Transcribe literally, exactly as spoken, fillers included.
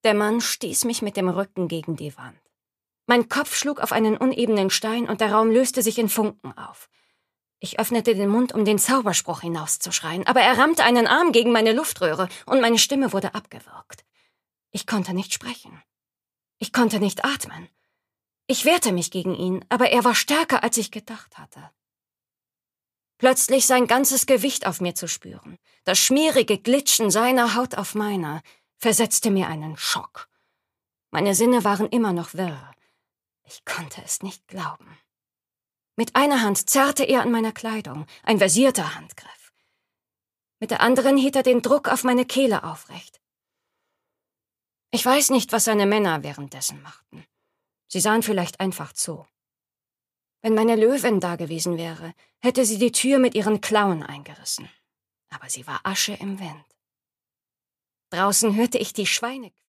Der Mann stieß mich mit dem Rücken gegen die Wand. Mein Kopf schlug auf einen unebenen Stein und der Raum löste sich in Funken auf. Ich öffnete den Mund, um den Zauberspruch hinauszuschreien, aber er rammte einen Arm gegen meine Luftröhre und meine Stimme wurde abgewürgt. Ich konnte nicht sprechen. Ich konnte nicht atmen. Ich wehrte mich gegen ihn, aber er war stärker, als ich gedacht hatte. Plötzlich sein ganzes Gewicht auf mir zu spüren, das schmierige Glitschen seiner Haut auf meiner, versetzte mir einen Schock. Meine Sinne waren immer noch wirr. Ich konnte es nicht glauben. Mit einer Hand zerrte er an meiner Kleidung, ein versierter Handgriff. Mit der anderen hielt er den Druck auf meine Kehle aufrecht. Ich weiß nicht, was seine Männer währenddessen machten. Sie sahen vielleicht einfach zu. Wenn meine Löwin da gewesen wäre, hätte sie die Tür mit ihren Klauen eingerissen. Aber sie war Asche im Wind. Draußen hörte ich die Schweine